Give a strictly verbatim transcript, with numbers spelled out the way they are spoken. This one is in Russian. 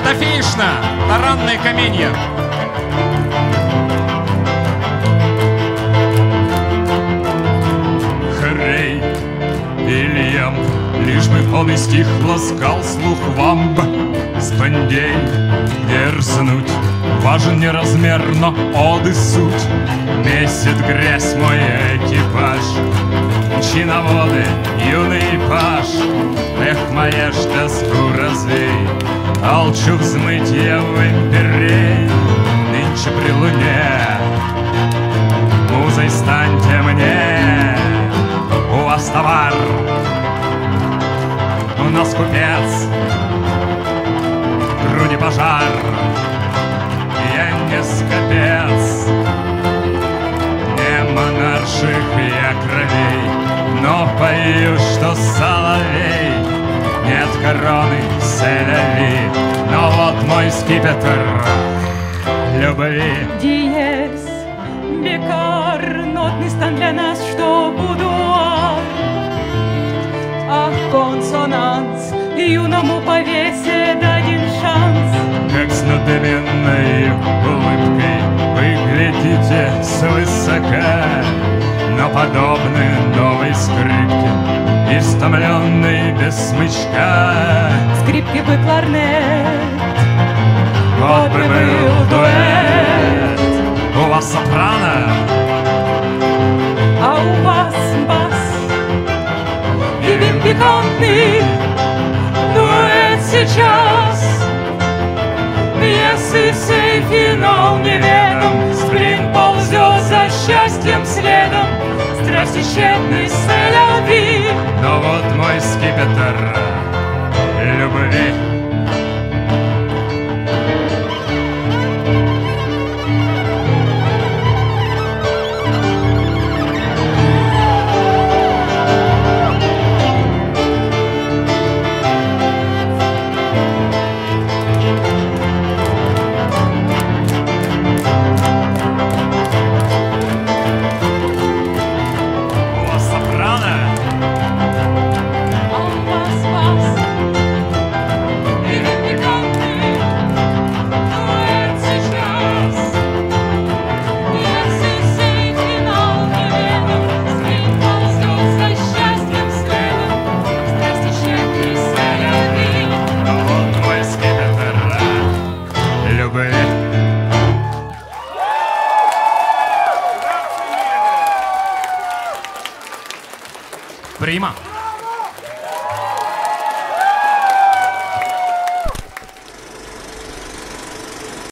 Софишна, таранные каменья. Хрей, Ильям, лишь бы он и стих ласкал слух вам бы с бандей дерзнуть. Важен не размер, но оды суть. Месяц грязь мой экипаж, чиноводы, юный паш. Эх, моя ж тоску развей, алчу взмыть я в имперей. Нынче при луне музой станьте мне. У вас товар, у нас купец, груди пожар. Я не скопец, не монарших я кровей, но пою, что соловей. Нет короны селяви, но вот мой скипетр любви. Диез, бекар, нотный стан для нас, что будуар. Ах, консонанс, юному повесе дадим шанс. Как с надменной улыбкой вы глядите свысока, но подобны новой скрипке, истомленной без смычка. Скрипки бы кларнет, Вот бы был дуэт. У вас сопрано, а у вас бас. И вин пикантный дуэт сейчас. Пьесы сей финал неведом, сплин ползет за счастьем следом. Страсти тщетной селяви. но вот мой скипетр любви. Prima.